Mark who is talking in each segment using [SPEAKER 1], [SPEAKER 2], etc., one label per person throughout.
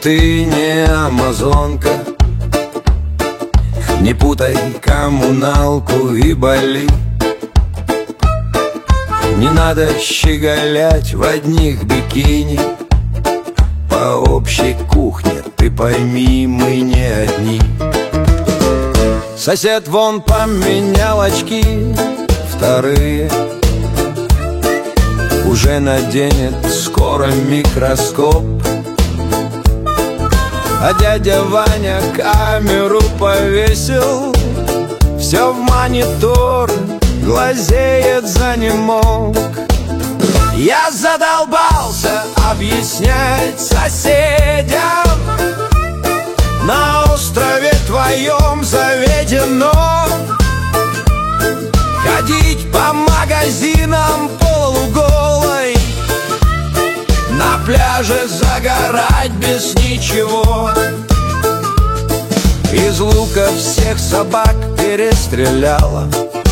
[SPEAKER 1] ты не амазонка, не путай коммуналку и Бали. Не надо щеголять в одних бикини. По общей кухне, ты пойми, мы не одни. Сосед вон поменял очки, вторые уже наденет скоро микроскоп. А дядя Ваня камеру повесил, все в монитор, глазеет занемог. Я задолбался объяснять соседям, на острове твоем заведено ходить по магазинам полуголой, на пляже загорать без ничего. Из лука всех собак перестреляла,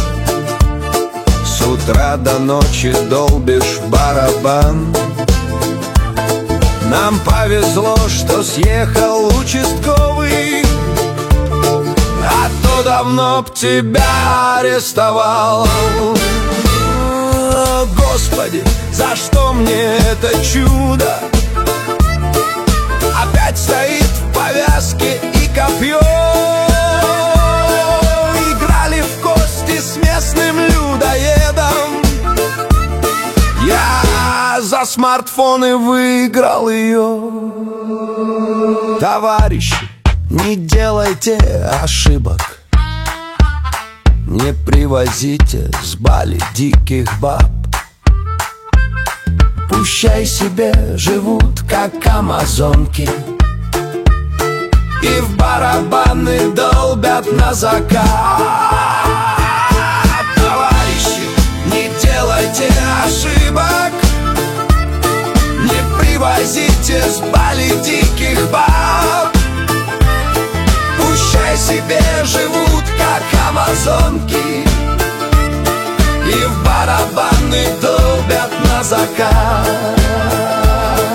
[SPEAKER 1] с утра до ночи долбишь барабан. Нам повезло, что съехал участковый, а то давно б тебя арестовал. О, Господи, за что мне это чудо? Опять стоит в повязке и копье. Играли в кости с местным людоедом, я за смартфон и выиграл ее. Товарищи, не делайте ошибок, не привозите с Бали диких баб. Пущай себе живут, как амазонки, и в барабаны долбят на закат. Товарищи, не делайте ошибок, не привозите с Бали диких баб. Пущай себе живут, как амазонки, и в барабаны долбят на закат.